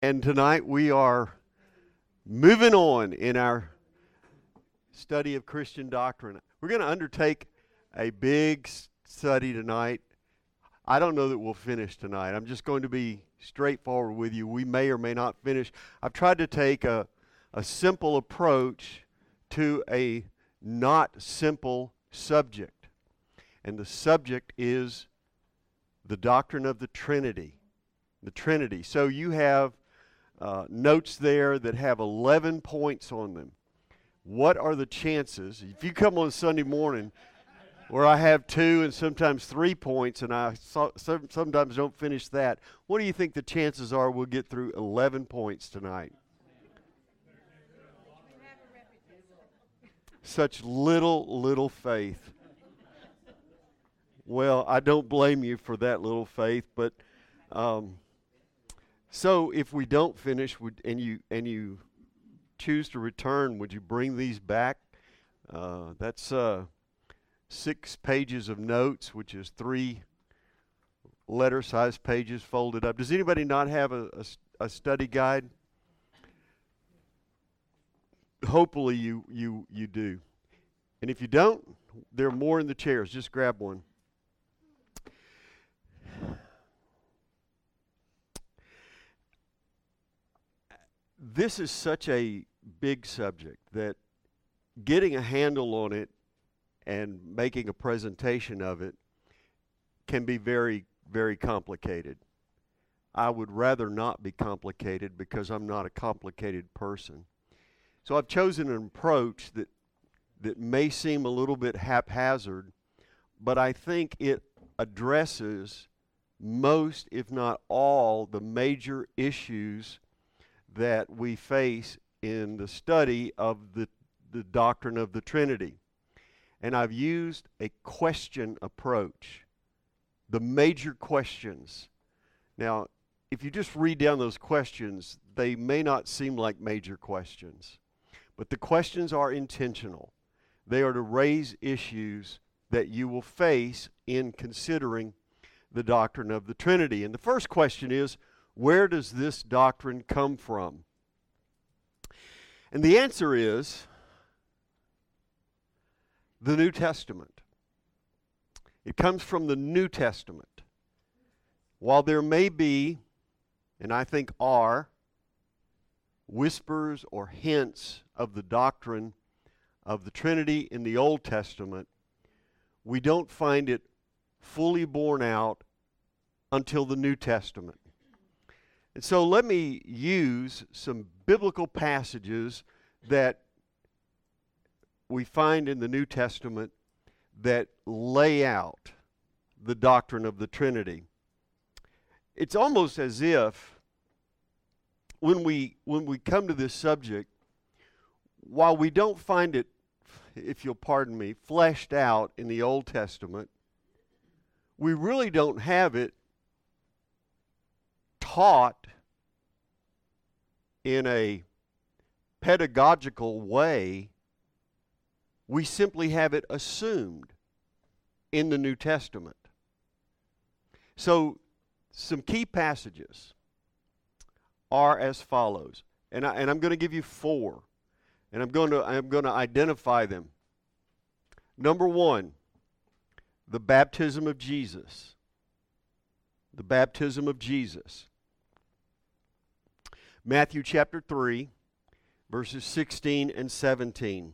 And tonight we are moving on in our study of Christian doctrine. We're going to undertake a big study tonight. I don't know that we'll finish tonight. I'm just going to be straightforward with you. We may or may not finish. I've tried to take a simple approach to a not simple subject. And the subject is the doctrine of the Trinity. The Trinity. So you have notes there that have 11 points on them. What are the chances? If you come on Sunday morning where I have 2 and sometimes 3 points and I sometimes don't finish that, what do you think the chances are we'll get through 11 points tonight? Such little faith. Well, I don't blame you for that little faith, but so if we don't finish and you choose to return, would you bring these back? That's 6 pages of notes, which is 3 letter-sized pages folded up. Does anybody not have a study guide? Hopefully you do. And if you don't, there are more in the chairs. Just grab one. This is such a big subject that getting a handle on it and making a presentation of it can be very, very complicated. I would rather not be complicated because I'm not a complicated person. So I've chosen an approach that may seem a little bit haphazard, but I think it addresses most, if not all, the major issues that we face in the study of the doctrine of the Trinity. And I've used a question approach, the major questions. Now, if you just read down those questions, they may not seem like major questions, but the questions are intentional. They are to raise issues that you will face in considering the doctrine of the Trinity. And the first question is, where does this doctrine come from? And the answer is the New Testament. It comes from the New Testament. While there may be, and I think are, whispers or hints of the doctrine of the Trinity in the Old Testament, we don't find it fully borne out until the New Testament. And so let me use some biblical passages that we find in the New Testament that lay out the doctrine of the Trinity. It's almost as if when we come to this subject, while we don't find it, if you'll pardon me, fleshed out in the Old Testament, we really don't have it taught in a pedagogical way. We simply have it assumed in the New Testament. So some key passages are as follows, and I'm going to give you 4, and I'm going to identify them. Number 1, the baptism of Jesus. The baptism of Jesus. Matthew chapter 3, verses 16 and 17.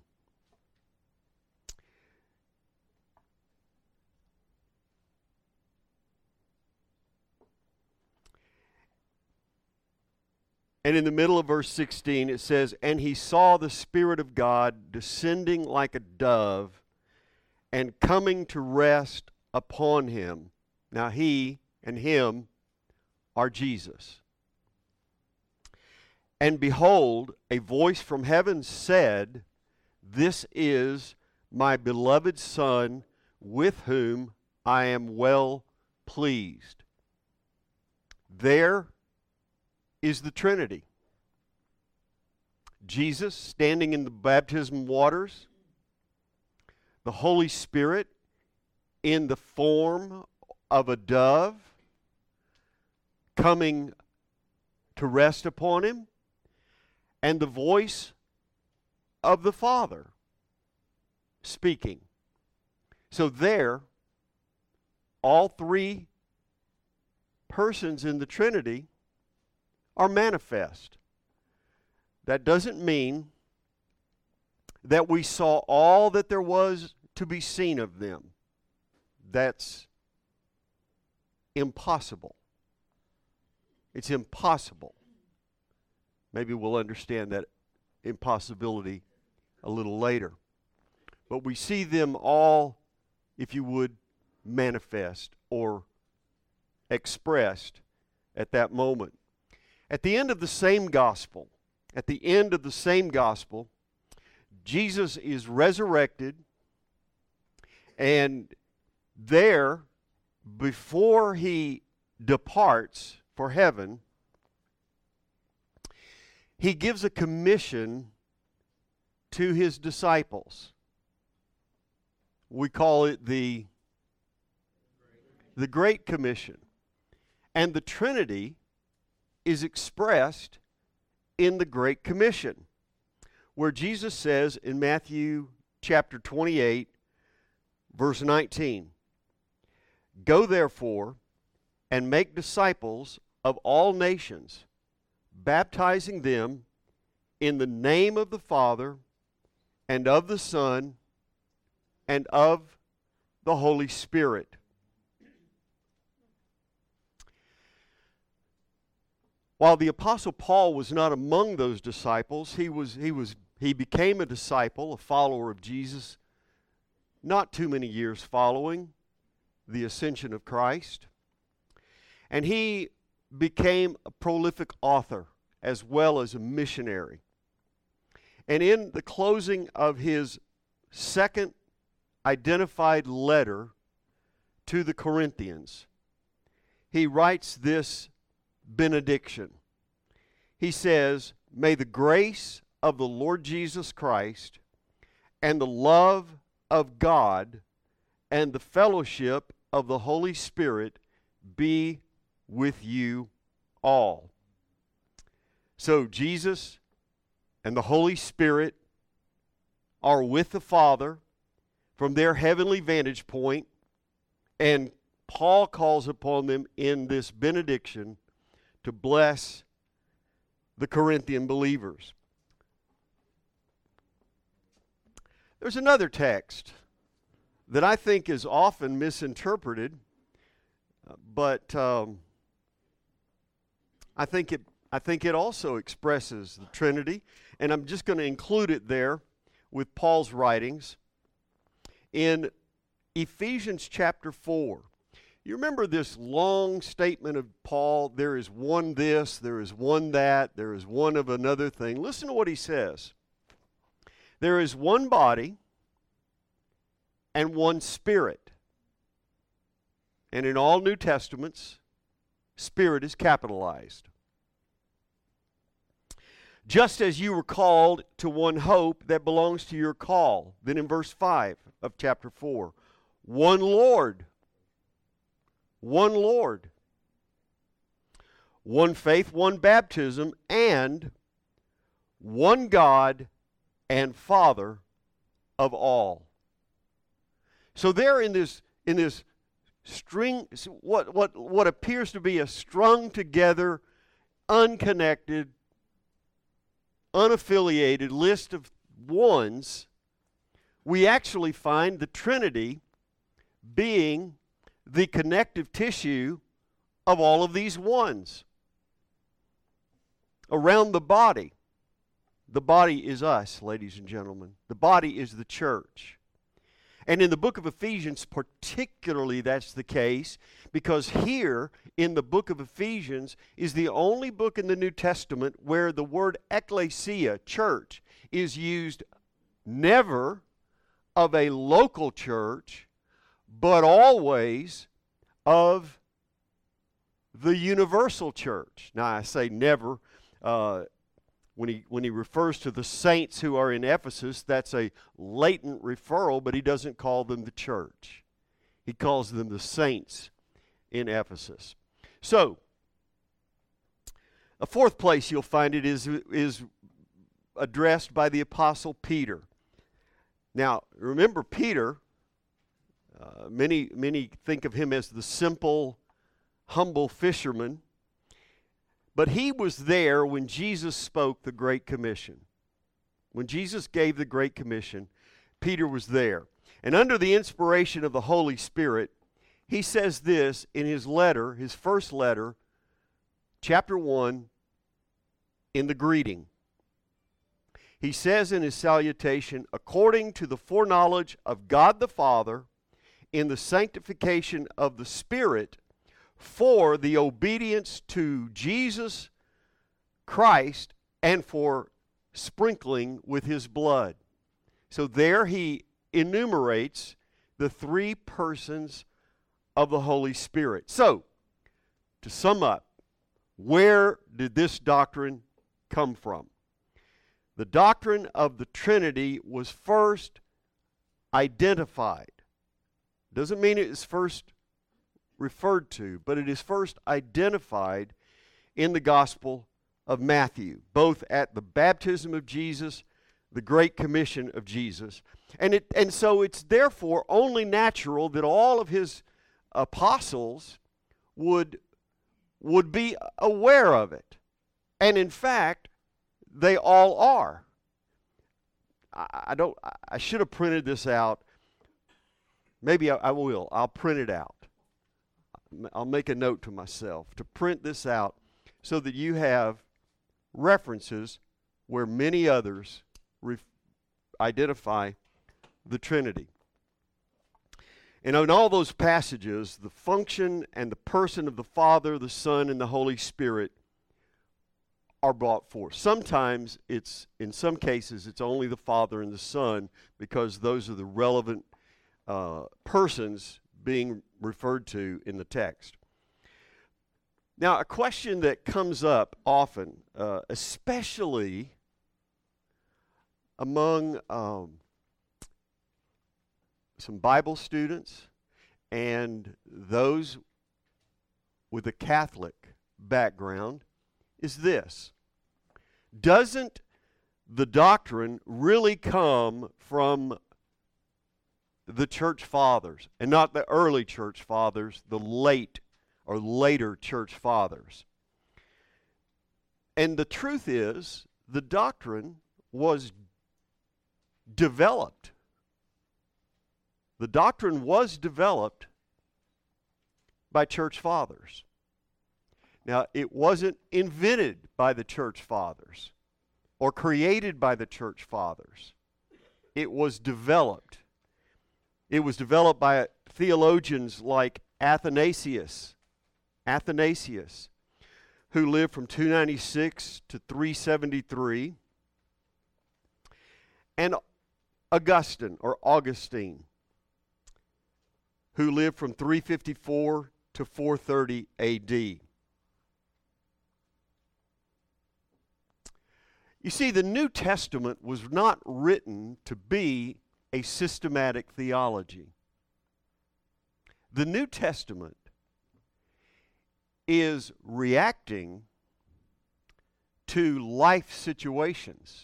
And in the middle of verse 16 it says, "And he saw the Spirit of God descending like a dove and coming to rest upon him." Now he and him are Jesus. "And behold, a voice from heaven said, 'This is my beloved Son, with whom I am well pleased.'" There is the Trinity. Jesus standing in the baptism waters, the Holy Spirit in the form of a dove coming to rest upon him, and the voice of the Father speaking. So there, all three persons in the Trinity are manifest. That doesn't mean that we saw all that there was to be seen of them. That's impossible. It's impossible. Maybe we'll understand that impossibility a little later. But we see them all, if you would, manifest or expressed at that moment. At the end of the same gospel, Jesus is resurrected, and there, before he departs for heaven, he gives a commission to his disciples. We call it the Great Commission. And the Trinity is expressed in the Great Commission, where Jesus says in Matthew chapter 28, verse 19, "Go therefore and make disciples of all nations, baptizing them in the name of the Father and of the Son and of the Holy Spirit." While the Apostle Paul was not among those disciples, he became a disciple, a follower of Jesus, not too many years following the ascension of Christ. And he became a prolific author as well as a missionary. And in the closing of his second identified letter to the Corinthians, he writes this benediction. He says, "May the grace of the Lord Jesus Christ and the love of God and the fellowship of the Holy Spirit be with you all." So Jesus and the Holy Spirit are with the Father from their heavenly vantage point, and Paul calls upon them in this benediction to bless the Corinthian believers. There's another text that I think is often misinterpreted, but I think it also expresses the Trinity, and I'm just going to include it there with Paul's writings. In Ephesians chapter 4, you remember this long statement of Paul, there is one this, there is one that, there is one of another thing. Listen to what he says. There is one body and one Spirit. And in all New Testaments, Spirit is capitalized. Just as you were called to one hope that belongs to your call. Then in verse 5 of chapter 4, one Lord, one faith, one baptism, and one God and Father of all. So there in this string, what appears to be a strung together, unconnected, unaffiliated list of ones, we actually find the Trinity being the connective tissue of all of these ones. Around the body is us, ladies and gentlemen. The body is the church. And in the book of Ephesians, particularly that's the case, because here in the book of Ephesians is the only book in the New Testament where the word ecclesia, church, is used never of a local church, but always of the universal church. Now I say never. When he refers to the saints who are in Ephesus, that's a latent referral, but he doesn't call them the church. He calls them the saints in Ephesus. So, A fourth place you'll find it is addressed by the Apostle Peter. Now, remember Peter, many think of him as the simple, humble fisherman, but he was there when Jesus spoke the Great Commission. When Jesus gave the Great Commission, Peter was there. And under the inspiration of the Holy Spirit, he says this in his letter, his first letter, chapter 1, in the greeting. He says in his salutation, according to the foreknowledge of God the Father, in the sanctification of the Spirit, for the obedience to Jesus Christ, and for sprinkling with his blood. So there he enumerates the three persons of the Holy Spirit. So, to sum up, where did this doctrine come from? The doctrine of the Trinity was first identified. Doesn't mean it is first referred to, but it is first identified in the Gospel of Matthew, both at the baptism of Jesus, the Great Commission of Jesus. And so it's therefore only natural that all of his apostles would be aware of it. And in fact, they all are. I should have printed this out. Maybe I will. I'll print it out. I'll make a note to myself to print this out so that you have references where many others identify the Trinity. And in all those passages, the function and the person of the Father, the Son, and the Holy Spirit are brought forth. Sometimes in some cases, it's only the Father and the Son because those are the relevant persons being referred to in the text. Now, a question that comes up often, especially among some Bible students and those with a Catholic background, is this: doesn't the doctrine really come from the church fathers, and not the early church fathers, the late or later church fathers? And the truth is, the doctrine was developed. The doctrine was developed by church fathers. Now, it wasn't invented by the church fathers or created by the church fathers. It was developed. It was developed by theologians like Athanasius, who lived from 296 to 373, and Augustine, who lived from 354 to 430 A.D. You see, the New Testament was not written to be a systematic theology. The New Testament is reacting to life situations.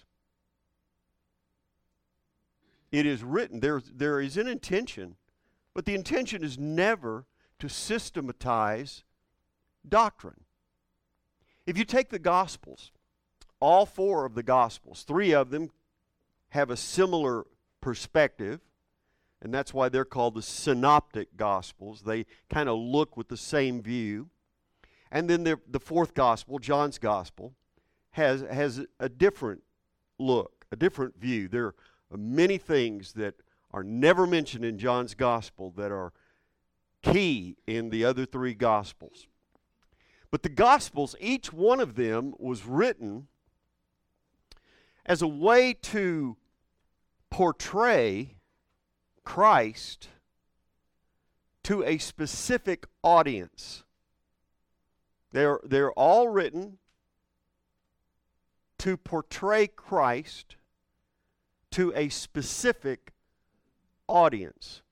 It is written, there is an intention, but the intention is never to systematize doctrine. If you take the Gospels, all four of the Gospels, three of them have a similar perspective, and that's why they're called the synoptic Gospels. They kind of look with the same view. And then the fourth Gospel, John's Gospel, has a different look, a different view. There are many things that are never mentioned in John's Gospel that are key in the other three Gospels. But the Gospels, each one of them was written as a way to portray Christ to a specific audience. They're all written to portray Christ to a specific audience.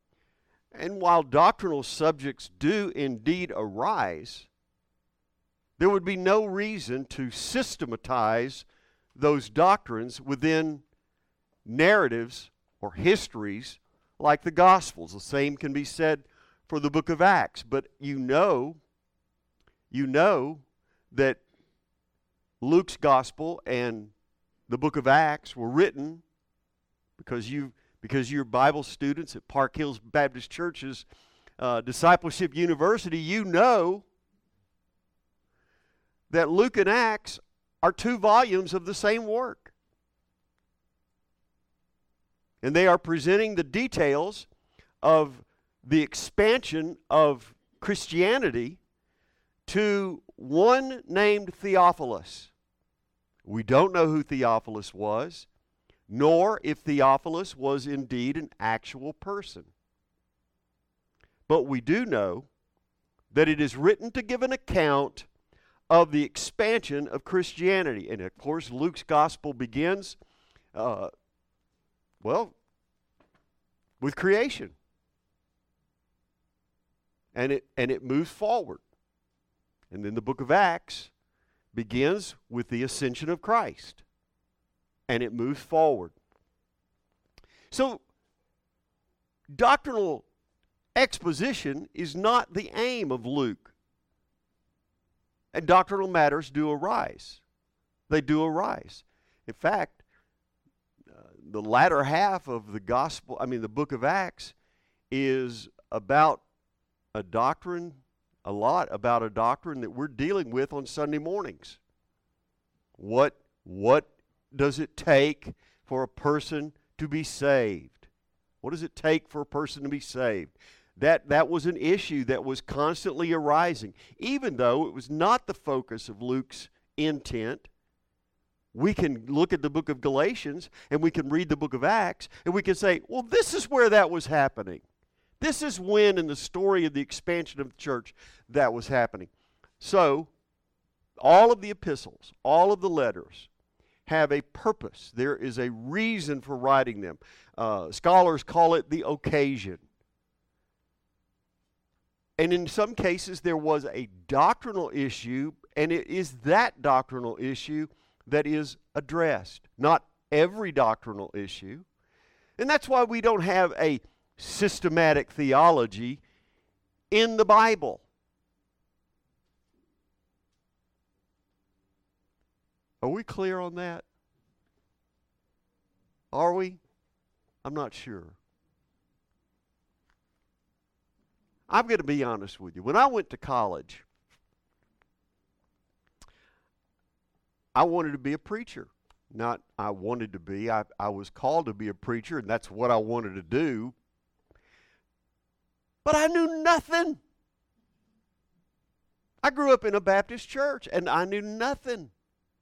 And while doctrinal subjects do indeed arise, there would be no reason to systematize those doctrines within narratives or histories like the Gospels. The same can be said for the book of Acts. But you know that Luke's Gospel and the book of Acts were written because you're Bible students at Park Hills Baptist Church's Discipleship University. You know that Luke and Acts are 2 volumes of the same work. And they are presenting the details of the expansion of Christianity to one named Theophilus. We don't know who Theophilus was, nor if Theophilus was indeed an actual person. But we do know that it is written to give an account of the expansion of Christianity. And of course, Luke's gospel begins, with creation. And it moves forward. And then the book of Acts begins with the ascension of Christ. And it moves forward. So, doctrinal exposition is not the aim of Luke. And doctrinal matters do arise. They do arise. In fact, the latter half of the the book of Acts is about a lot about a doctrine that we're dealing with on Sunday mornings. What does it take for a person to be saved? What does it take for a person to be saved? That was an issue that was constantly arising. Even though it was not the focus of Luke's intent, we can look at the book of Galatians and we can read the book of Acts and we can say, well, this is where that was happening. This is when in the story of the expansion of the church that was happening. So, all of the epistles, all of the letters have a purpose. There is a reason for writing them. Scholars call it the occasion. And in some cases there was a doctrinal issue, and it is that doctrinal issue that is addressed. Not every doctrinal issue. And that's why we don't have a systematic theology in the Bible. Are we clear on that? Are we? I'm not sure. I'm going to be honest with you. When I went to college, I wanted to be a preacher. Not I wanted to be. I was called to be a preacher, and that's what I wanted to do. But I knew nothing. I grew up in a Baptist church, and I knew nothing.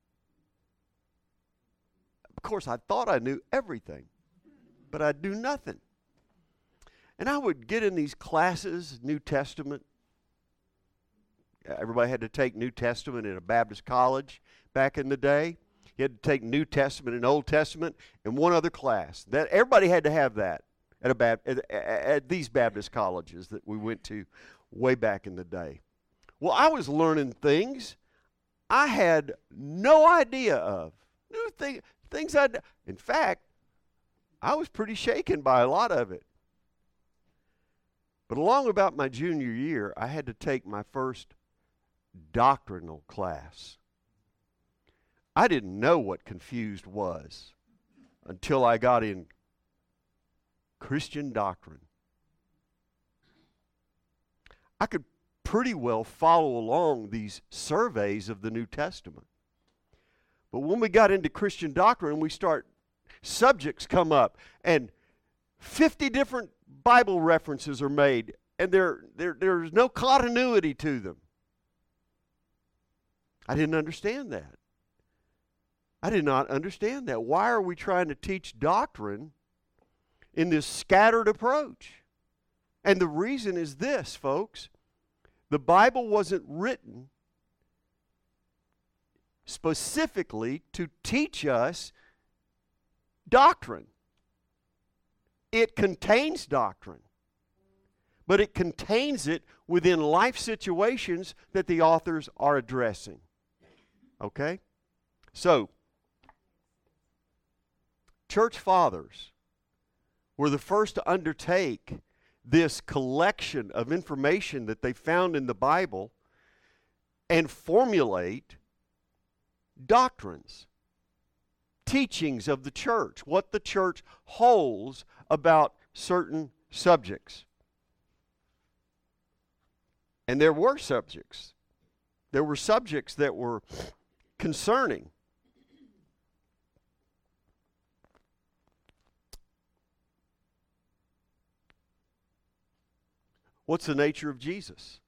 Of course, I thought I knew everything, but I knew nothing. And I would get in these classes, New Testament. Everybody had to take New Testament in a Baptist college back in the day. You had to take New Testament and Old Testament in one other class. That everybody had to have that at these Baptist colleges that we went to way back in the day. Well, I was learning things I had no idea of. New things in fact, I was pretty shaken by a lot of it. But along about my junior year, I had to take my first doctrinal class. I didn't know what confused was until I got in Christian doctrine. I could pretty well follow along these surveys of the New Testament. But when we got into Christian doctrine, subjects come up, and 50 different Bible references are made, and there's no continuity to them. I didn't understand that. I did not understand that. Why are we trying to teach doctrine in this scattered approach? And the reason is this, folks. The Bible wasn't written specifically to teach us doctrine. It contains doctrine. but it contains it within life situations that the authors are addressing. Okay? So, church fathers were the first to undertake this collection of information that they found in the Bible and formulate doctrines, teachings of the church, what the church holds about certain subjects. And there were subjects. There were subjects that were concerning. What's the nature of Jesus?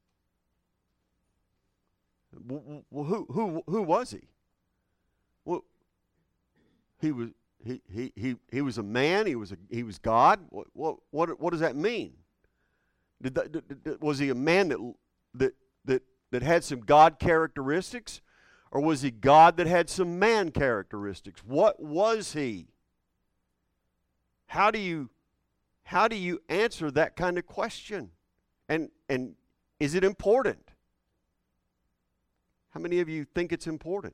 Who was he? Well, he was a man. He was God. What does that mean? Was he a man that had some God characteristics, or was he God that had some man characteristics? What was he? How do you answer that kind of question? And is it important? How many of you think it's important?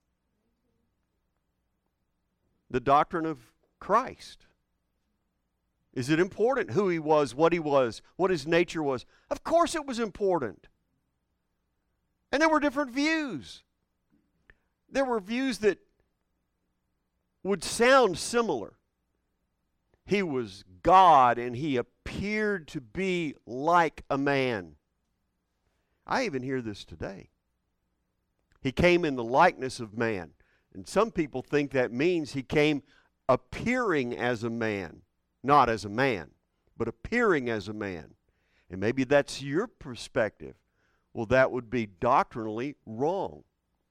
The doctrine of Christ. Is it important who he was, what his nature was? Of course it was important. And there were different views. There were views that would sound similar. He was God and he appeared to be like a man. I even hear this today. He came in the likeness of man. And some people think that means he came appearing as a man. Not as a man, but appearing as a man. And maybe that's your perspective. Well, that would be doctrinally wrong.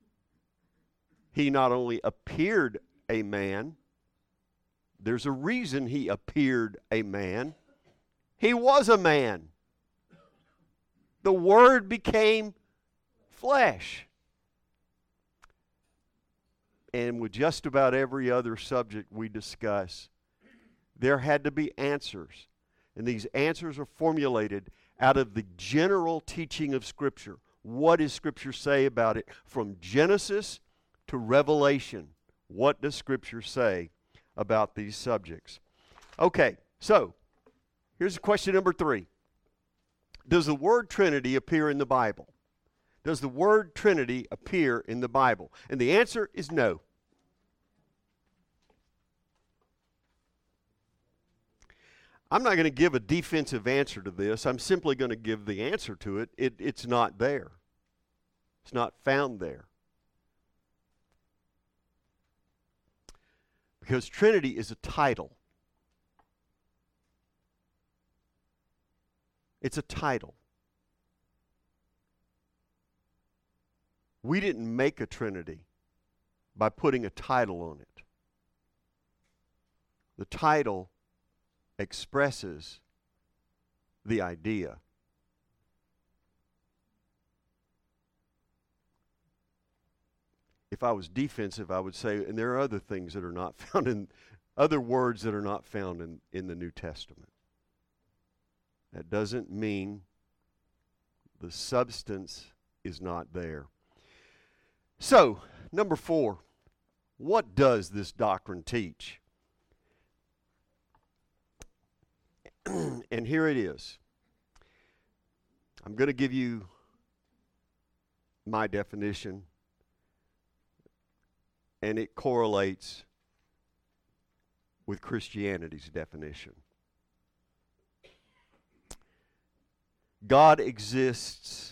He not only appeared a man, there's a reason he appeared a man. He was a man. The Word became flesh. And with just about every other subject we discuss, there had to be answers. And these answers are formulated out of the general teaching of Scripture. What does Scripture say about it? From Genesis to Revelation, what does Scripture say about these subjects? Okay, so here's question number 3. Does the word Trinity appear in the Bible? Does the word Trinity appear in the Bible? And the answer is no. I'm not going to give a defensive answer to this. I'm simply going to give the answer to it. It's not there. It's not found there. Because Trinity is a title. It's a title. We didn't make a Trinity by putting a title on it. The title expresses the idea. If I was defensive, I would say, and there are other things that are not found in, other words that are not found in the New Testament. That doesn't mean the substance is not there. So, number 4, what does this doctrine teach? And here it is. I'm going to give you my definition, and it correlates with Christianity's definition. God exists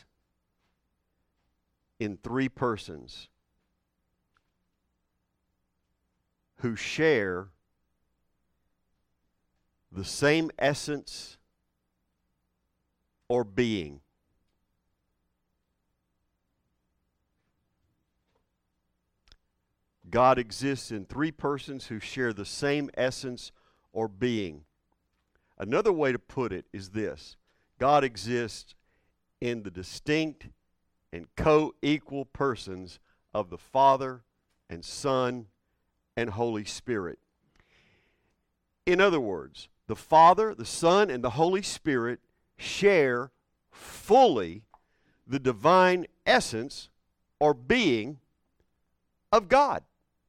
in 3 persons who share the same essence or being. God exists in 3 persons who share the same essence or being. Another way to put it is this: God exists in the distinct and co-equal persons of the Father and Son and Holy Spirit. In other words, the Father, the Son, and the Holy Spirit share fully the divine essence or being of God.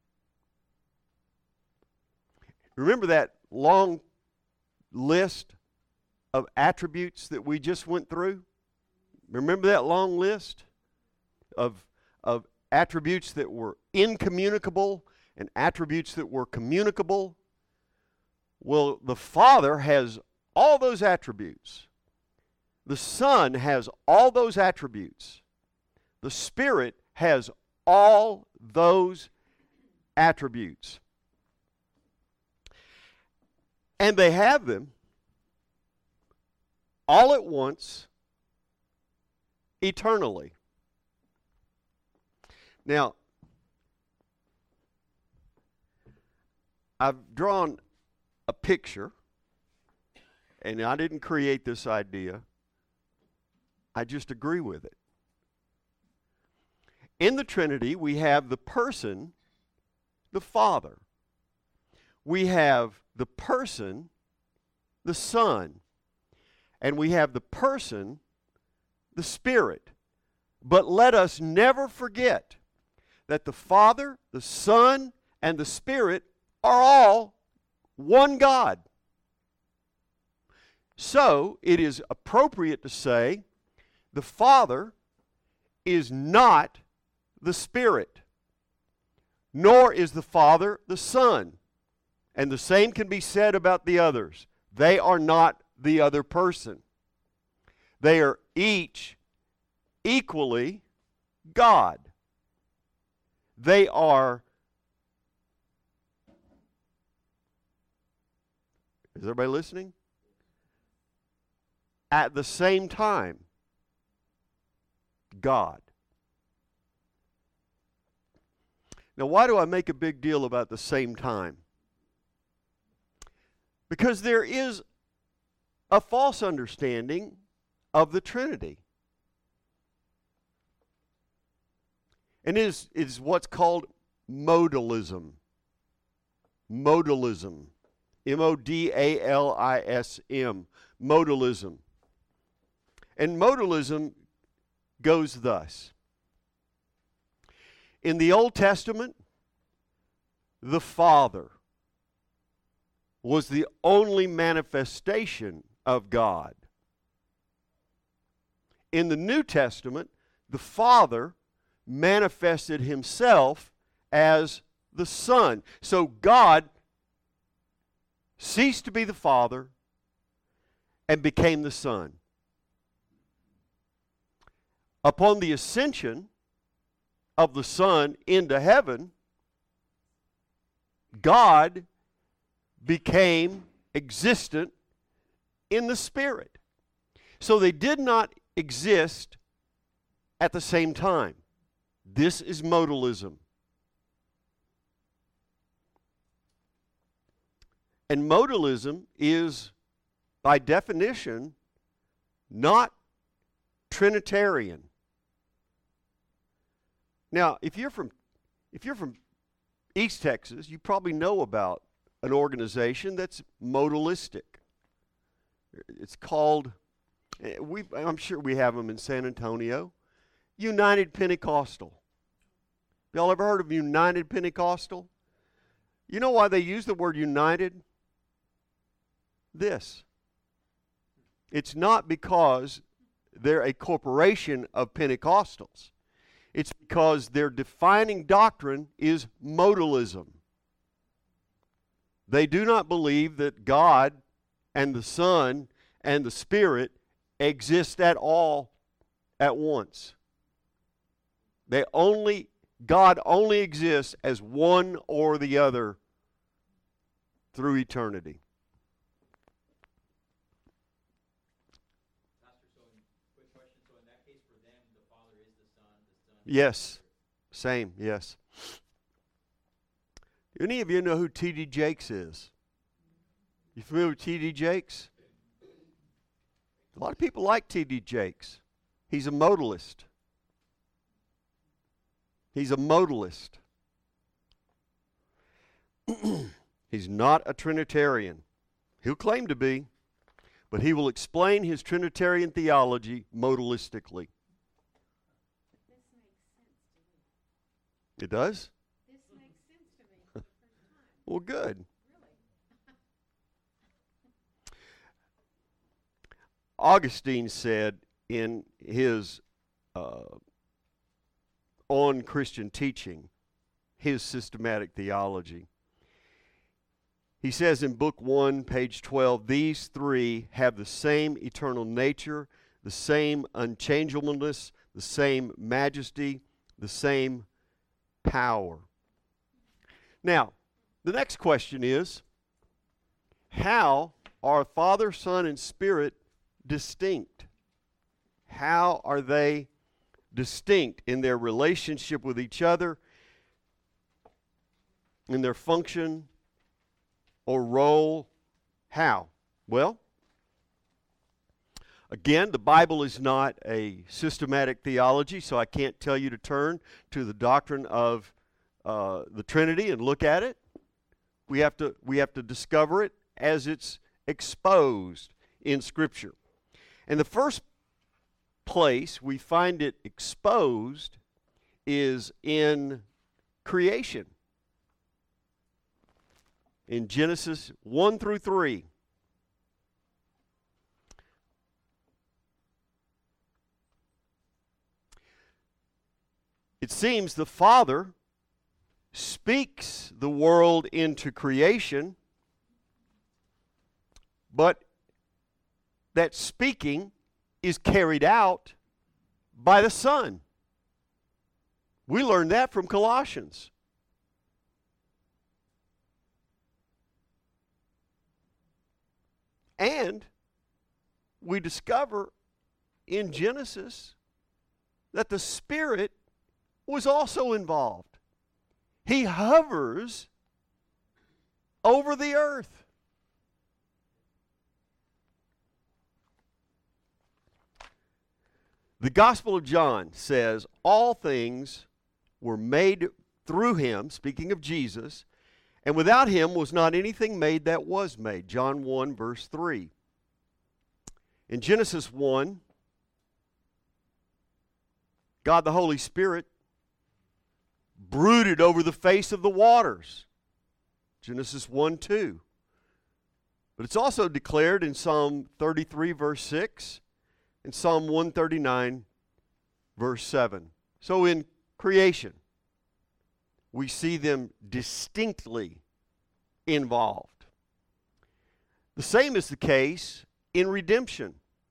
Remember that long list of attributes that we just went through? Remember that long list of attributes that were incommunicable and attributes that were communicable? Well, the Father has all those attributes. The Son has all those attributes. The Spirit has all those attributes. And they have them all at once, eternally. Now, I've drawn a picture, and I didn't create this idea. I just agree with it. In the Trinity, we have the person, the Father. We have the person, the Son. And we have the person, the Spirit. But let us never forget that the Father, the Son, and the Spirit are all one God. So, it is appropriate to say the Father is not the Spirit, nor is the Father the Son. And the same can be said about the others. They are not the other person. They are each equally God. They are, is everybody listening? At the same time, God. Now, why do I make a big deal about the same time? Because there is a false understanding of the Trinity. And it is what's called modalism. Modalism. M-O-D-A-L-I-S-M. Modalism. And modalism goes thus. In the Old Testament, the Father was the only manifestation of God. In the New Testament, the Father manifested himself as the Son. So God ceased to be the Father and became the Son. Upon the ascension of the Son into heaven, God became existent in the Spirit. So they did not exist at the same time. This is modalism. And modalism is, by definition, not Trinitarian. Now, if you're from East Texas, you probably know about an organization that's modalistic. It's called, I'm sure we have them in San Antonio, United Pentecostal. Y'all ever heard of United Pentecostal? You know why they use the word united? This. It's not because they're a corporation of Pentecostals. It's because their defining doctrine is modalism. They do not believe that God and the Son and the Spirit exist at all at once. God only exists as one or the other through eternity. Quick question. So in that case, for them, the Father is the Son, Yes. Same, yes. Any of you know who T.D. Jakes is? You familiar with T.D. Jakes? A lot of people like T.D. Jakes. He's a modalist. He's a modalist. He's not a Trinitarian. He'll claim to be, but he will explain his Trinitarian theology modalistically. This makes sense to me. It does? This makes sense to me for the first time. Well, good. Really. Augustine said in his On Christian Teaching, his systematic theology, he says in Book 1, page 12, these three have the same eternal nature, the same unchangeableness, the same majesty, the same power. Now, the next question is, how are Father, Son, and Spirit distinct? How are they distinct in their relationship with each other, in their function or role? How? Well, again, the Bible is not a systematic theology, so I can't tell you to turn to the doctrine of the Trinity and look at it. We have to discover it as it's exposed in Scripture. And the first place we find it exposed is in creation. In Genesis 1 through 3. It seems the Father speaks the world into creation, but that speaking is carried out by the Son. We learned that from Colossians. And we discover in Genesis that the Spirit was also involved. He hovers over the earth. The Gospel of John says, all things were made through him, speaking of Jesus, and without him was not anything made that was made. John 1, verse 3. In Genesis 1, God the Holy Spirit brooded over the face of the waters. Genesis 1, 2. But it's also declared in Psalm 33, verse 6, and Psalm 139, verse 7. So in creation, we see them distinctly involved. The same is the case in redemption.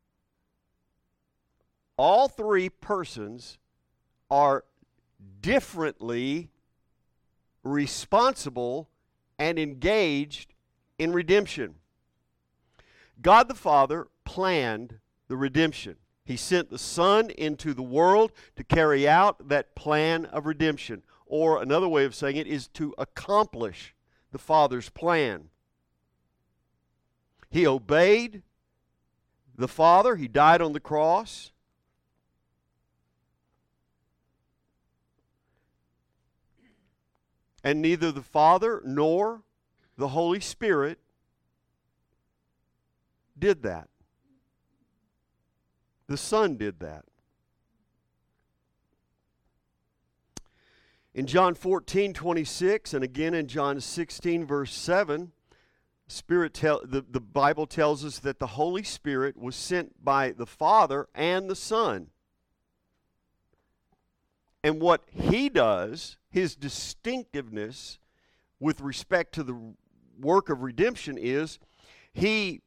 All three persons are differently responsible and engaged in redemption. God the Father planned the redemption. He sent the Son into the world to carry out that plan of redemption. Or another way of saying it is to accomplish the Father's plan. He obeyed the Father. He died on the cross. And neither the Father nor the Holy Spirit did that. The Son did that. In John 14, 26, and again in John 16, verse 7, the Bible tells us that the Holy Spirit was sent by the Father and the Son. And what he does, his distinctiveness with respect to the work of redemption is he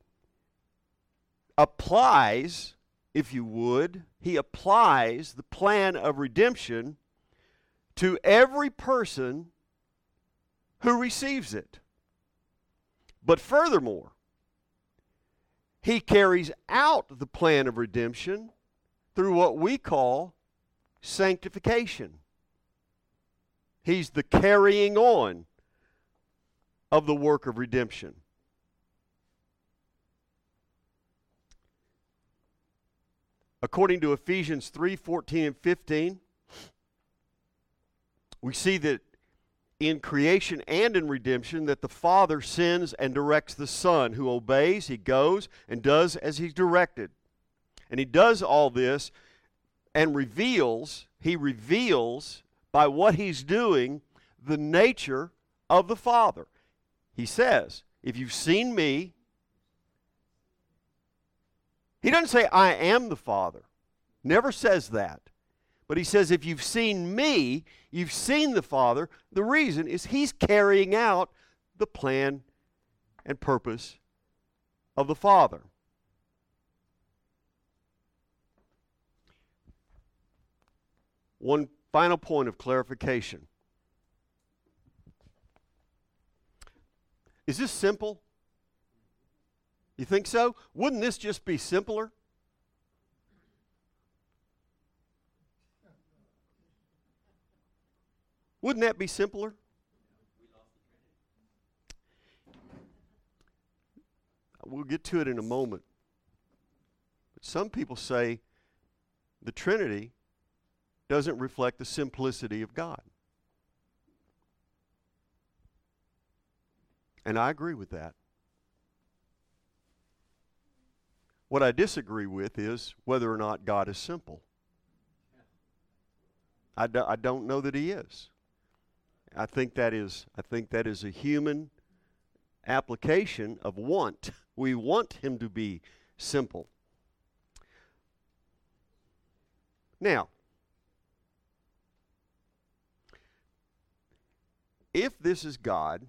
applies, if you would, he applies the plan of redemption to every person who receives it. But furthermore, he carries out the plan of redemption through what we call sanctification. He's the carrying on of the work of redemption. According to Ephesians 3, 14 and 15, we see that in creation and in redemption that the Father sends and directs the Son, who obeys, he goes and does as he's directed. And he does all this and he reveals by what he's doing the nature of the Father. He says, if you've seen me, he doesn't say, I am the Father. Never says that. But he says, if you've seen me, you've seen the Father. The reason is he's carrying out the plan and purpose of the Father. One final point of clarification. Is this simple? You think so? Wouldn't this just be simpler? Wouldn't that be simpler? We'll get to it in a moment. But some people say the Trinity doesn't reflect the simplicity of God. And I agree with that. What I disagree with is whether or not God is simple. I don't know that he is. I think that is a human application of want. We want him to be simple. Now, if this is God,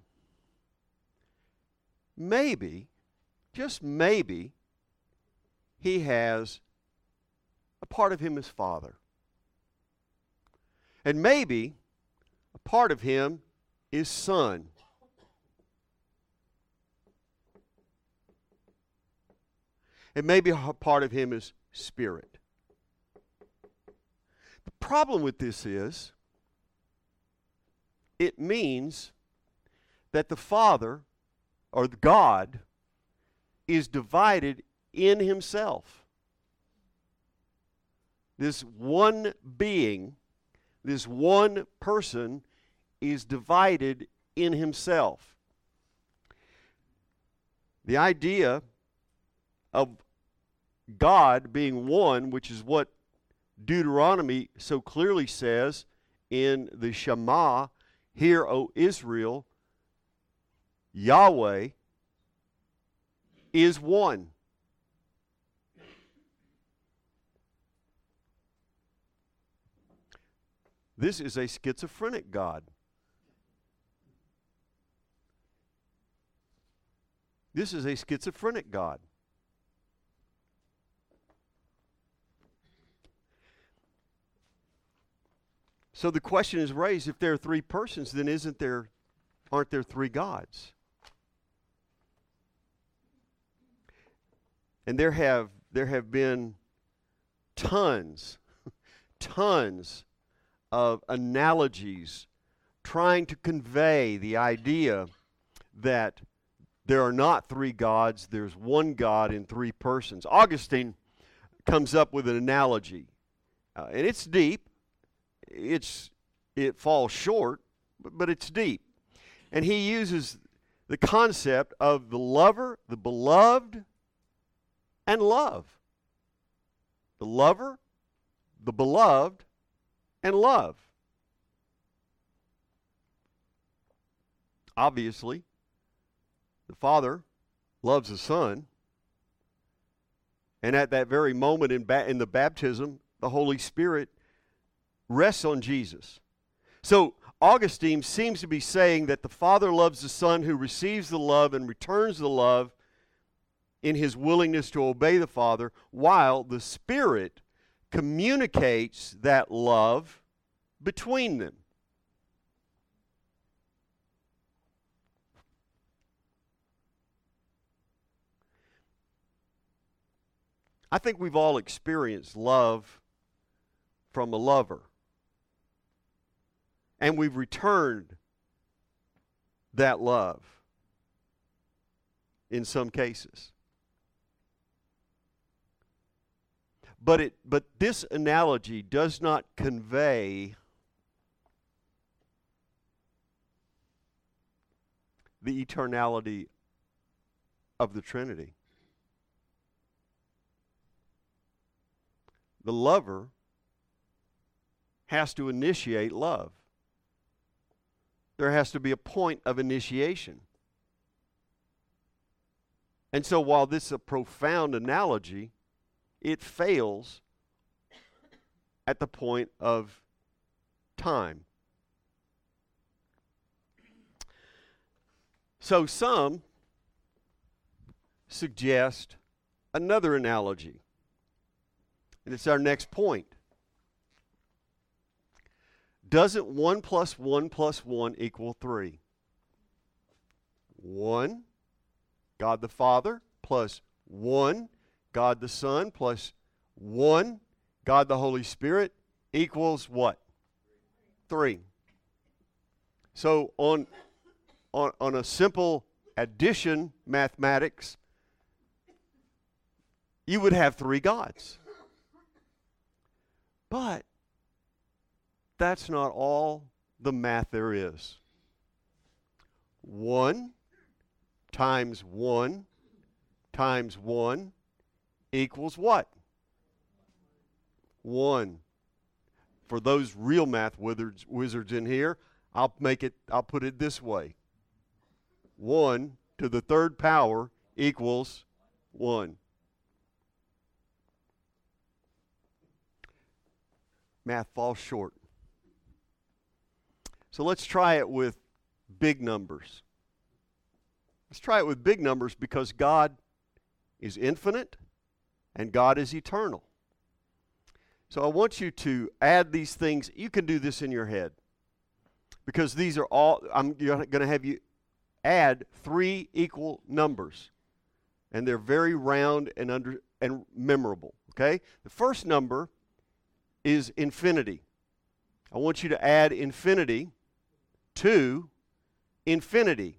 maybe, just maybe, he has a part of him as Father. And maybe a part of him is Son. And maybe a part of him is Spirit. The problem with this is, it means that the Father, or God, is divided in himself. This one being, this one person, is divided in himself. The idea of God being one, which is what Deuteronomy so clearly says in the Shema, "Hear, O Israel, Yahweh is one." This is a schizophrenic God. This is a schizophrenic God. So the question is raised, if there are three persons, then aren't there three gods? And there have been tons of analogies trying to convey the idea that there are not three gods, there's one God in three persons. Augustine comes up with an analogy, and it's deep. It falls short, but it's deep. And he uses the concept of the lover, the beloved, and love. The lover, the beloved, and love. Obviously, the Father loves the Son, and at that very moment in the baptism, the Holy Spirit rests on Jesus. So Augustine seems to be saying that the Father loves the Son, who receives the love and returns the love in his willingness to obey the Father, while the Spirit communicates that love between them. I think we've all experienced love from a lover. And we've returned that love in some cases. But this analogy does not convey the eternality of the Trinity. The lover has to initiate love. There has to be a point of initiation. And so while this is a profound analogy, it fails at the point of time. So some suggest another analogy. And it's our next point. Doesn't 1 plus 1 plus 1 equal 3? 1, God the Father, plus 1, God the Son, plus 1, God the Holy Spirit, equals what? 3. So on a simple addition mathematics, you would have 3 gods. But that's not all the math there is. 1 times 1 times 1 equals what? 1. For those real math wizards in here, I'll put it this way. 1 to the third power equals 1. Math falls short. So let's try it with big numbers. Let's try it with big numbers because God is infinite and God is eternal. So I want you to add these things. You can do this in your head because these are all, I'm going to have you add 3 equal numbers. And they're very round and memorable, okay? The first number is infinity. I want you to add infinity to infinity.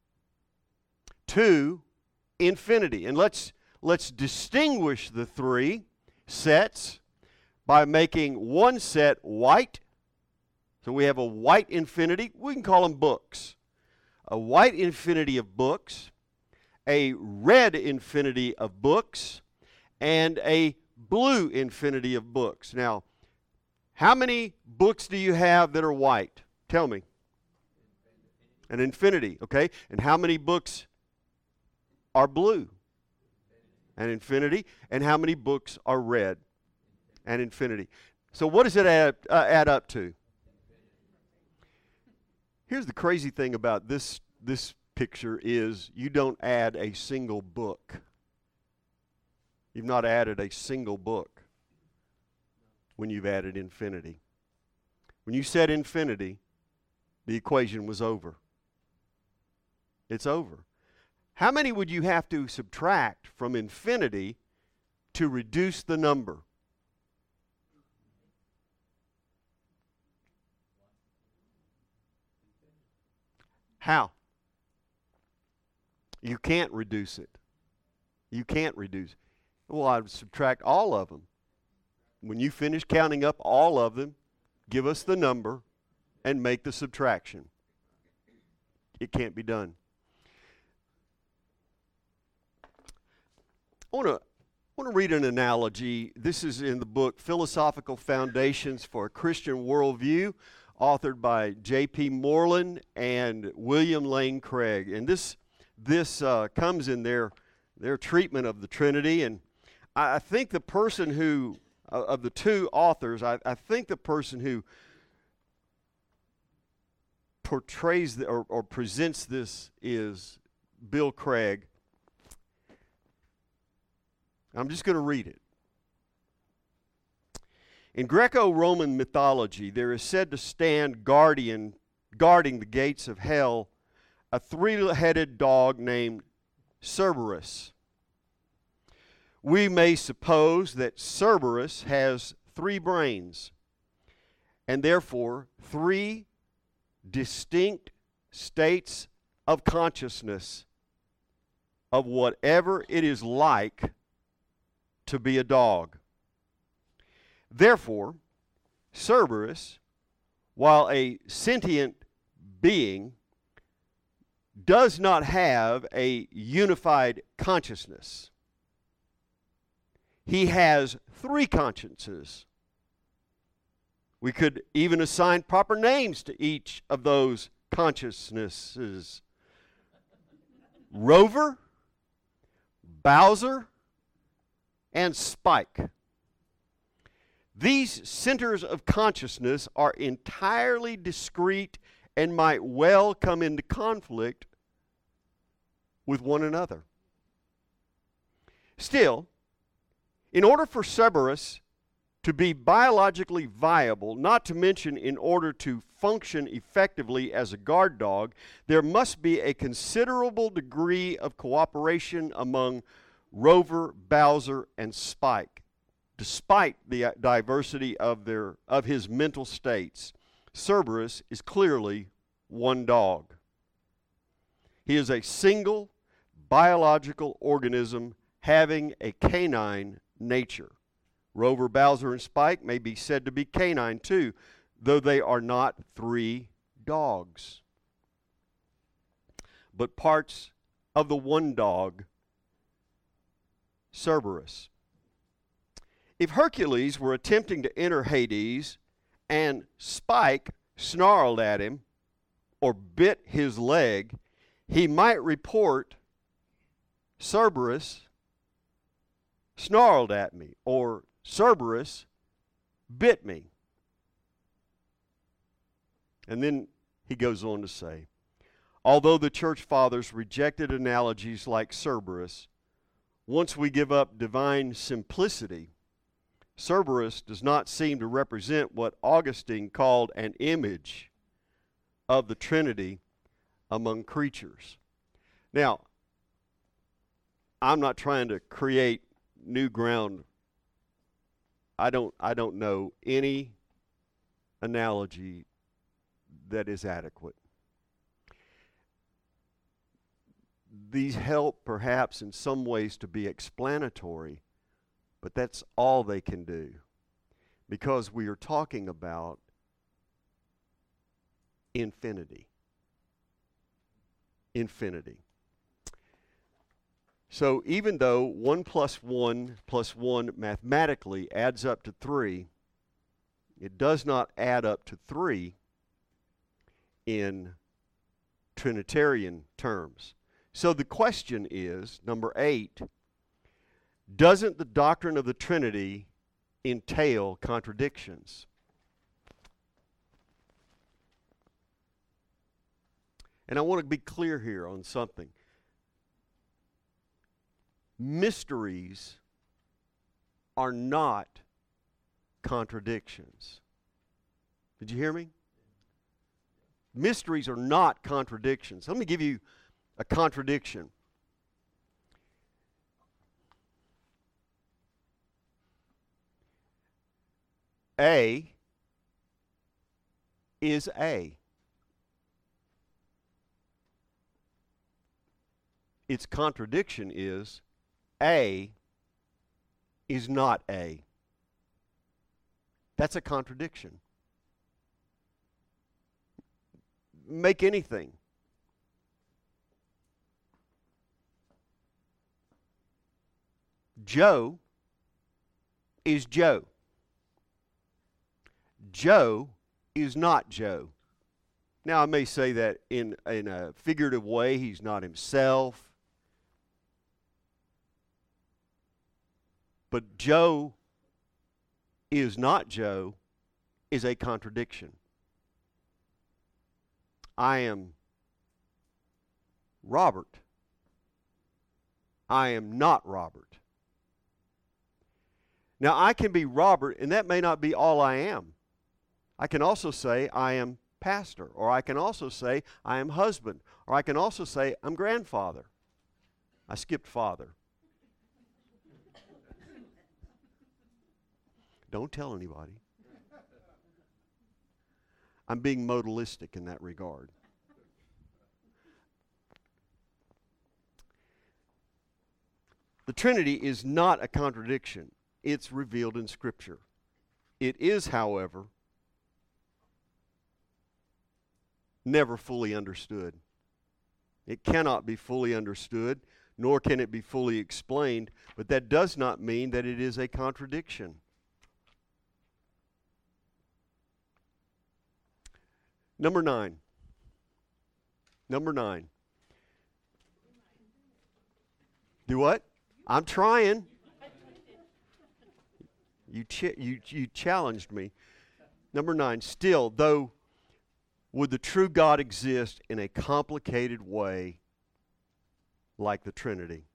To infinity. And let's distinguish the 3 sets by making one set white. So we have a white infinity. We can call them books. A white infinity of books, a red infinity of books, and a blue infinity of books. Now, how many books do you have that are white? Tell me. An infinity, okay? And how many books are blue? An infinity. And how many books are red? An infinity. So what does it add up to? Here's the crazy thing about this picture is you don't add a single book. You've not added a single book when you've added infinity. When you said infinity, the equation was over. It's over. How many would you have to subtract from infinity to reduce the number? How? You can't reduce it. You can't reduce it. Well, I'd subtract all of them. When you finish counting up all of them, give us the number and make the subtraction. It can't be done. I want to read an analogy. This is in the book Philosophical Foundations for a Christian Worldview, authored by J.P. Moreland and William Lane Craig. And this comes in their treatment of the Trinity. And I think the person who, of the two authors, I think the person who portrays or presents this is Bill Craig. I'm just going to read it. In Greco-Roman mythology, there is said to stand guarding the gates of hell a 3-headed dog named Cerberus. We may suppose that Cerberus has 3 brains, and therefore 3 distinct states of consciousness of whatever it is like to be a dog. Therefore, Cerberus, while a sentient being, does not have a unified consciousness. He has three consciences. We could even assign proper names to each of those consciousnesses. Rover, Bowser, and Spike. These centers of consciousness are entirely discrete and might well come into conflict with one another. Still, in order for Cerberus to be biologically viable, not to mention in order to function effectively as a guard dog, there must be a considerable degree of cooperation among Rover, Bowser, and Spike. Despite the diversity of his mental states, Cerberus is clearly one dog. He is a single biological organism having a canine nature. Rover, Bowser, and Spike may be said to be canine too, though they are not three dogs, but parts of the one dog, Cerberus. If Hercules were attempting to enter Hades and Spike snarled at him or bit his leg, he might report, Cerberus snarled at me, or Cerberus bit me. And then he goes on to say, although the church fathers rejected analogies like Cerberus, once we give up divine simplicity, Cerberus does not seem to represent what Augustine called an image of the Trinity among creatures. Now, I'm not trying to create new ground. I don't know any analogy that is adequate. These help perhaps in some ways to be explanatory, but that's all they can do, because we are talking about infinity. Infinity. So even though 1 plus 1 plus 1 mathematically adds up to 3, it does not add up to 3 in Trinitarian terms. So the question is, number 8, doesn't the doctrine of the Trinity entail contradictions? And I want to be clear here on something. Mysteries are not contradictions. Did you hear me? Mysteries are not contradictions. Let me give you a contradiction. A is A. Its contradiction is A is not A. That's a contradiction. Make anything. Joe is Joe. Joe is not Joe. Now, I may say that in a figurative way. He's not himself. But Joe is not Joe is a contradiction. I am Robert. I am not Robert. Now, I can be Robert, and that may not be all I am. I can also say I am pastor, or I can also say I am husband, or I can also say I'm grandfather. I skipped father. Don't tell anybody. I'm being modalistic in that regard. The Trinity is not a contradiction. It's revealed in Scripture. It is, however, never fully understood. It cannot be fully understood, nor can it be fully explained, but that does not mean that it is a contradiction. Number 9. Number 9. Do what? I'm trying. You challenged me. Number 9. Still, though, would the true God exist in a complicated way like the Trinity?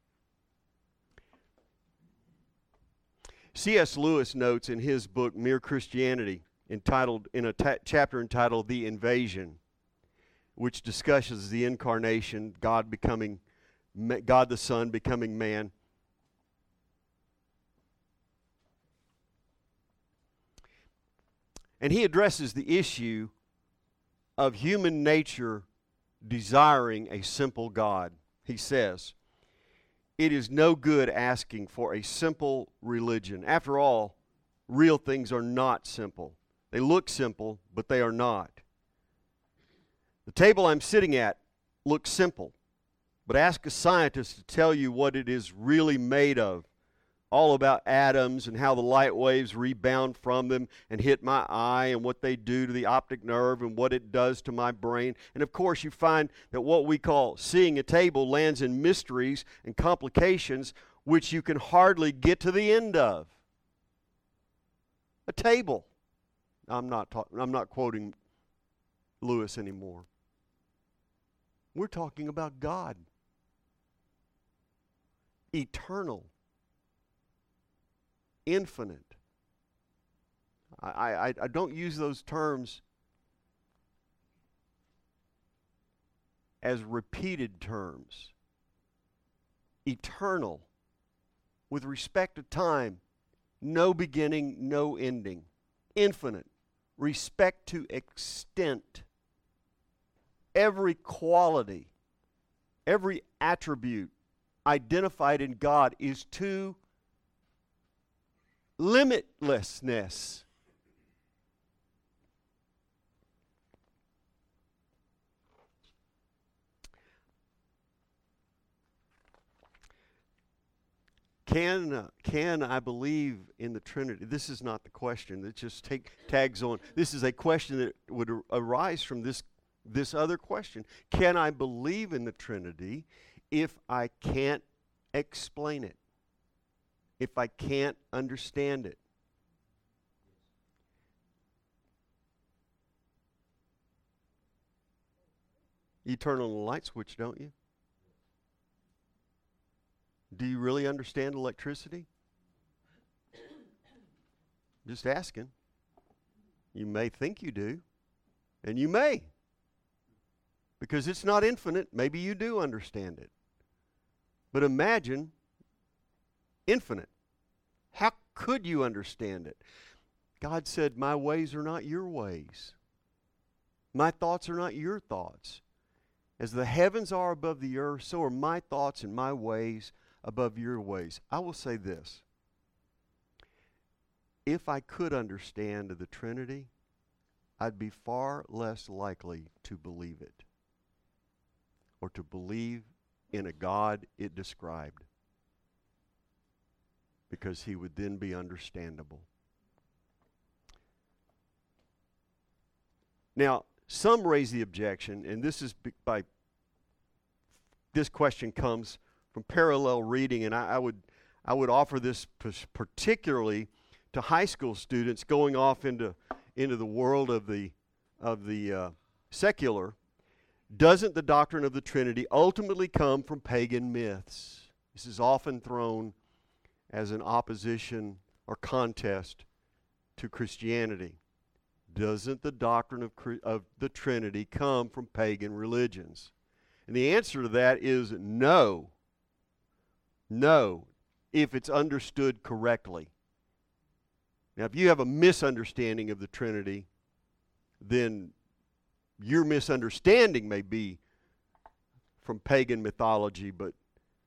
C.S. Lewis notes in his book Mere Christianity, entitled in a chapter entitled The Invasion, which discusses the incarnation, God the Son becoming man. And he addresses the issue of human nature desiring a simple God. He says, "It is no good asking for a simple religion. After all, real things are not simple. They look simple, but they are not. The table I'm sitting at looks simple, but ask a scientist to tell you what it is really made of. All about atoms and how the light waves rebound from them and hit my eye and what they do to the optic nerve and what it does to my brain. And of course you find that what we call seeing a table lands in mysteries and complications which you can hardly get to the end of. A table." I'm not quoting Lewis anymore. We're talking about God. Eternal. Infinite. I don't use those terms as repeated terms. Eternal. With respect to time, no beginning, no ending. Infinite. Respect to extent. Every quality, every attribute identified in God is to limitlessness. Can I believe in the Trinity? This is not the question. That just tags on. This is a question that would arise from this other question. Can I believe in the Trinity if I can't explain it? If I can't understand it? You turn on the light switch, don't you? Do you really understand electricity? Just asking. You may think you do, and you may. Because it's not infinite, maybe you do understand it. But imagine infinite. How could you understand it? God said, "My ways are not your ways. My thoughts are not your thoughts. As the heavens are above the earth, so are my thoughts and my ways above your ways." I will say this. If I could understand the Trinity, I'd be far less likely to believe it, or to believe in a God it described, because he would then be understandable. Now, some raise the objection, and this question comes from parallel reading, and I would offer this particularly to high school students going off into the world of the secular. Doesn't the doctrine of the Trinity ultimately come from pagan myths? This is often thrown as an opposition or contest to Christianity. Doesn't the doctrine of the Trinity come from pagan religions? And the answer to that is no. No, if it's understood correctly. Now, if you have a misunderstanding of the Trinity, then your misunderstanding may be from pagan mythology, but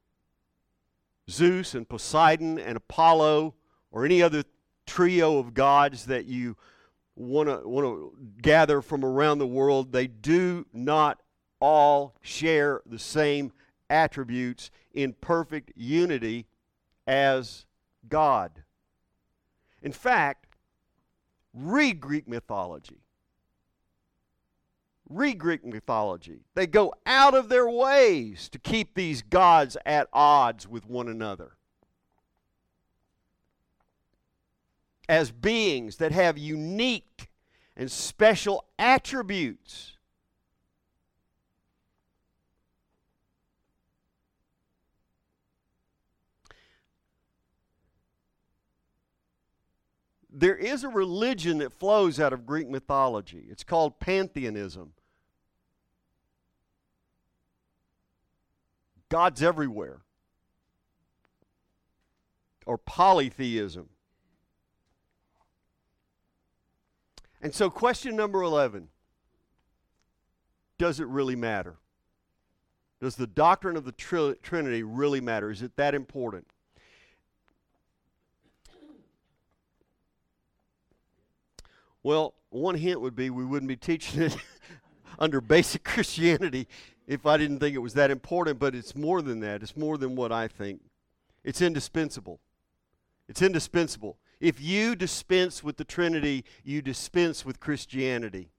Zeus and Poseidon and Apollo, or any other trio of gods that you want to gather from around the world, they do not all share the same attributes in perfect unity as God. In fact, read Greek mythology. Read Greek mythology. They go out of their ways to keep these gods at odds with one another, as beings that have unique and special attributes. There is a religion that flows out of Greek mythology. It's called pantheism. God's everywhere. Or polytheism. And so question number 11, does it really matter? Does the doctrine of the Trinity really matter? Is it that important? Well, one hint would be we wouldn't be teaching it under basic Christianity if I didn't think it was that important, but it's more than that. It's more than what I think. It's indispensable. It's indispensable. If you dispense with the Trinity, you dispense with Christianity.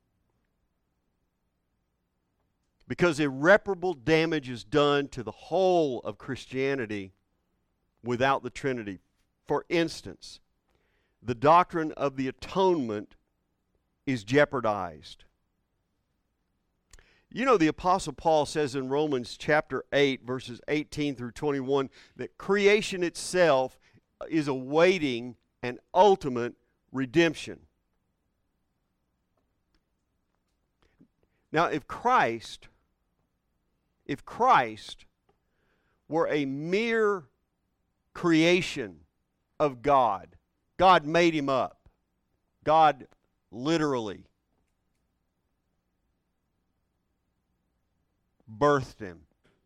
Because irreparable damage is done to the whole of Christianity without the Trinity. For instance, the doctrine of the atonement is jeopardized. You know, the Apostle Paul says in Romans chapter 8, verses 18 through 21, that creation itself is awaiting an ultimate redemption. Now, if Christ were a mere creation of God, God made him up. God literally birthed him.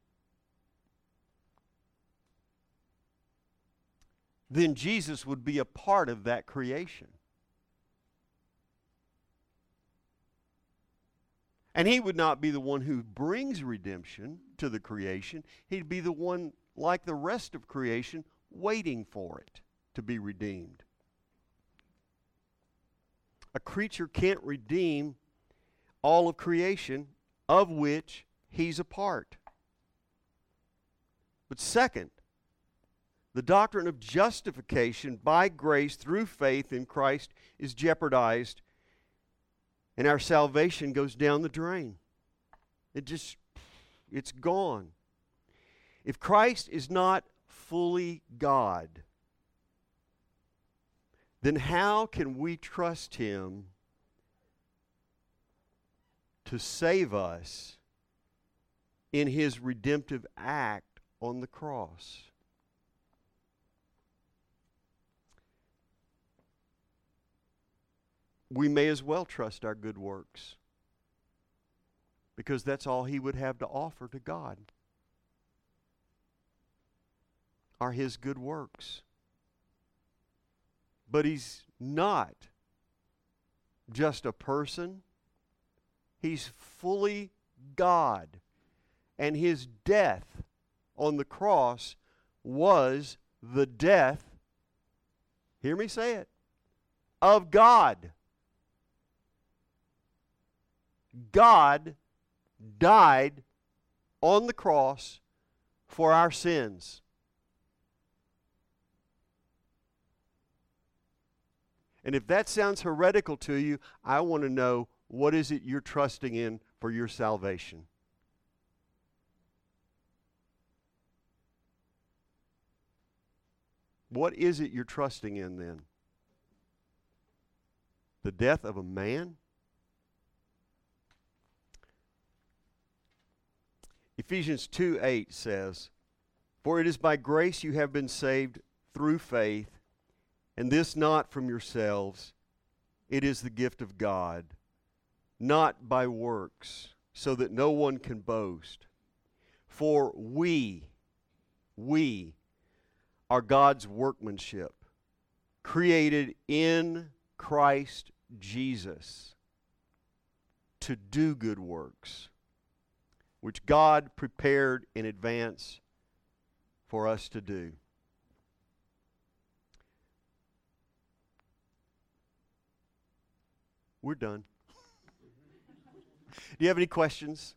Then Jesus would be a part of that creation. And he would not be the one who brings redemption to the creation. He'd be the one, like the rest of creation, waiting for it to be redeemed. A creature can't redeem all of creation of which he's a part. But second, the doctrine of justification by grace through faith in Christ is jeopardized, and our salvation goes down the drain. It's gone. If Christ is not fully God, then how can we trust him to save us in his redemptive act on the cross? We may as well trust our good works, because that's all he would have to offer to God, are his good works. But he's not just a person. He's fully God. And his death on the cross was the death, hear me say it, of God. God died on the cross for our sins. And if that sounds heretical to you, I want to know, what is it you're trusting in for your salvation? What is it you're trusting in then? The death of a man? Ephesians 2:8 says, "For it is by grace you have been saved through faith, and this not from yourselves. It is the gift of God, not by works, so that no one can boast. For we are God's workmanship, created in Christ Jesus to do good works, which God prepared in advance for us to do. We're done. Do you have any questions?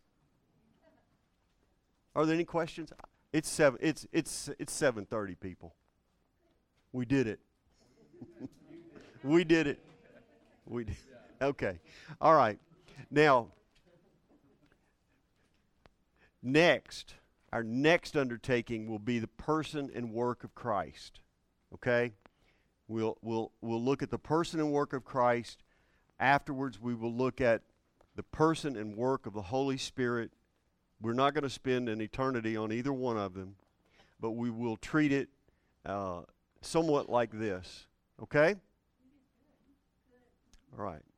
Are there any questions? It's 7:30, people. We did it. We did it. We did. Okay. All right. Now, our next undertaking will be the person and work of Christ. Okay? We'll look at the person and work of Christ. Afterwards, we will look at the person and work of the Holy Spirit. We're not going to spend an eternity on either one of them, but we will treat it somewhat like this. Okay? All right.